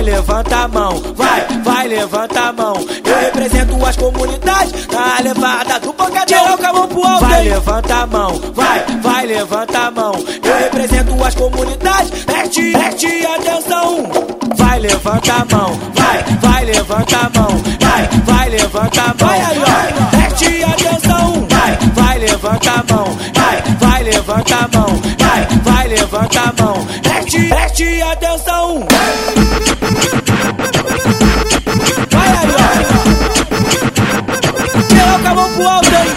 vai, levanta a mão, vai, levanta a mão. Eu represento as comunidades na levada do pancadão. Geral com a mão pro alto, vai, levanta a mão, vai, levanta a mão. Eu represento as comunidades, preste atenção. Vai, levanta a mão, vai, levanta a mão, vai, levanta a mão. Vai aí, ó, preste atenção. Vai, levanta a mão, vai, levanta a mão, vai, levanta a mão. Preste atenção. Vai aí, ó, geral com a mão pro alto, hein?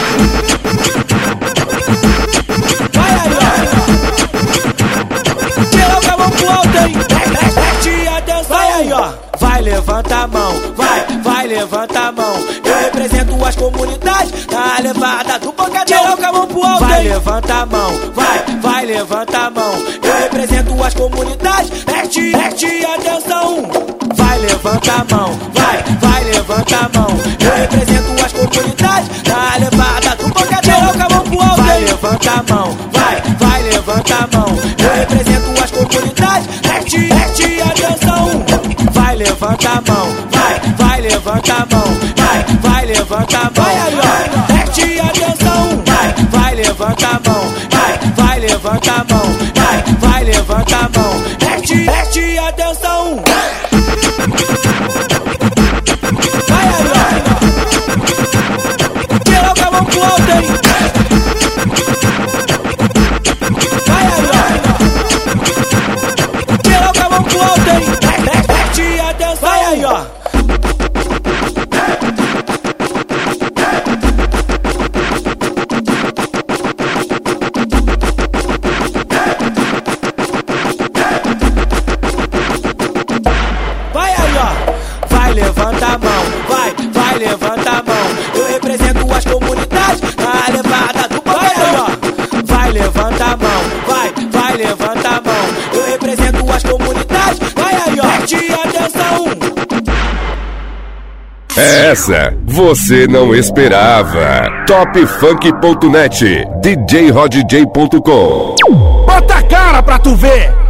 Vai aí, ó, geral com a mão pro alto, hein? Preste atenção. Vai aí, ó, vai, levanta a mão, vai, levanta a mão. Eu represento as comunidades na levada do pancadão. Geral com a mão pro alto, vai, levanta a mão, vai, levanta a mão. Eu represento as comunidades, preste atenção. Vai, levanta a mão, vai, levanta a mão. Eu represento as comunidades na levada do pancadão. Geral com a mão pro alto, vai, levanta a mão, vai, levanta a mão. Eu represento as comunidades, preste atenção. Vai, levanta a mão, vai, levanta a mão, vai, levanta a mão. Vai aí, ó, preste atenção. Vai, levanta a mão, vai, levanta a mão, vai, levanta a mão. Preste atenção. Vai aí, ó, geral com a mão pro alto, hein? Vai aí, ó, geral com a mão pro alto, hein? Preste atenção. Vai aí, ó. Vai, levanta a mão, vai, levanta a mão. Eu represento as comunidades na levada do pancadão. Vai, levanta a mão, vai, levanta a mão. Eu represento as comunidades, vai aí, ó, preste atenção. Essa você não esperava. Topfunk.net, djrodj.com. Bota a cara pra tu ver.